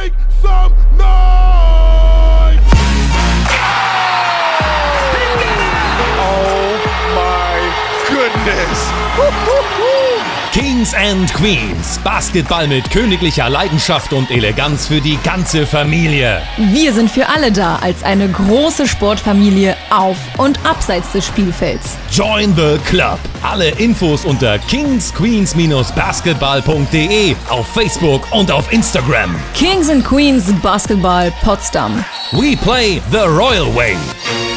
Make some noise! Oh my goodness! Kings and Queens. Basketball mit königlicher Leidenschaft und Eleganz für die ganze Familie. Wir sind für alle da als eine große Sportfamilie auf und abseits des Spielfelds. Join the Club. Alle Infos unter kingsqueens-basketball.de, auf Facebook und auf Instagram. Kings and Queens Basketball Potsdam. We play the Royal Way.